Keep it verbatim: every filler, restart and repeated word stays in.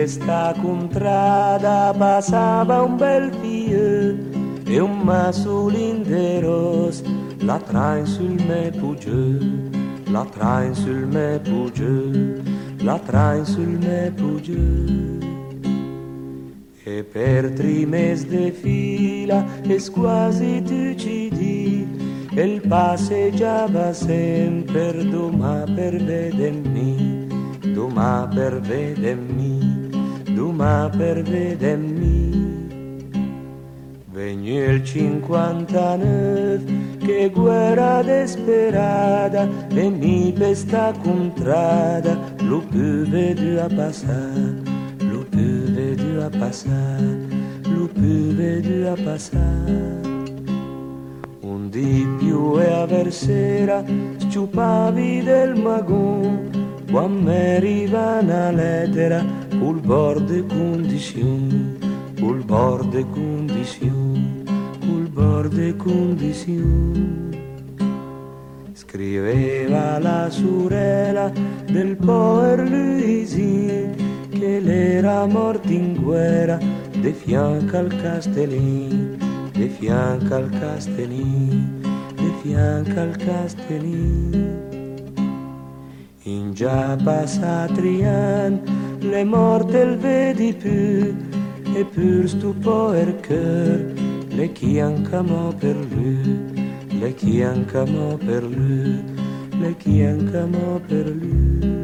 per sta contrada passava un bel figlio e un massolin de ros la train sul me pugge, la train sul me pugge, la train sul me pugge. E per tre mesi de fila e quasi tu ci di e il passeggiava sempre domà per vedermi, domà per vedermi, domà per vedermi. Venne il cinquantanove, che guerra desperata, e mi pesta contrada, lo più vedo a passare, lo più vedo a passare, lo più vedo a passare. Un di più e a versera, sciupavi del magon, quando mi arriva una lettera, col borde condizione, col borde condizione, col borde condizione. Scriveva la sorella del povero Luigi, che l'era morta in guerra, de fianco al castellin, de fianco al castellin, de fianco al castellin. In già passati anni, le morte il vedi più, e pur stupo il cœur, le chiancamo per lui, le chiancamo per lui, le chiancamo per lui.